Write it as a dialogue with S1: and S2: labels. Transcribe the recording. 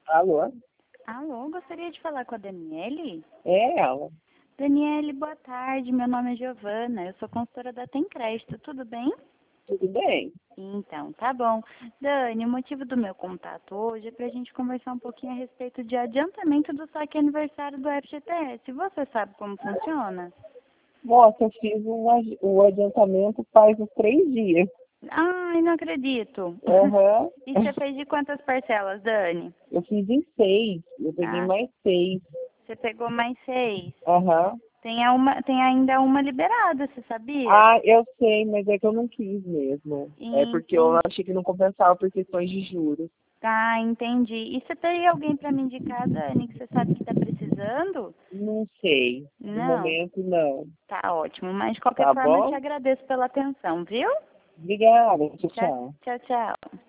S1: Alô?
S2: Alô, gostaria de falar com a Daniele?
S1: É ela.
S2: Daniele, boa tarde. Meu nome é Giovana. Eu sou consultora da Tem Crédito. Tudo bem?
S1: Tudo bem?
S2: Então, tá bom. Dani, o motivo do meu contato hoje é para a gente conversar um pouquinho a respeito de adiantamento do saque aniversário do FGTS. Você sabe como funciona?
S1: Nossa, eu fiz o adiantamento faz uns 3 dias.
S2: Ai, não acredito.
S1: Aham.
S2: E você fez de quantas parcelas, Dani?
S1: Eu fiz em 6. Eu peguei
S2: Ah,
S1: mais 6.
S2: você pegou mais 6.
S1: Aham.
S2: Tem ainda uma liberada, você sabia?
S1: Ah, eu sei, mas é que eu não quis mesmo. É porque eu
S2: Entendi.
S1: achei que não compensava por questões de juros.
S2: Tá, entendi. E você teria alguém para me indicar, Dani, que você sabe que está precisando?
S1: Não sei. No
S2: Não?
S1: momento, não.
S2: Tá ótimo. Mas de qualquer
S1: Tá
S2: forma, eu te
S1: bom?
S2: agradeço pela atenção, viu?
S1: Obrigada. Tchau,
S2: Tchau,
S1: tchau.
S2: tchau, tchau.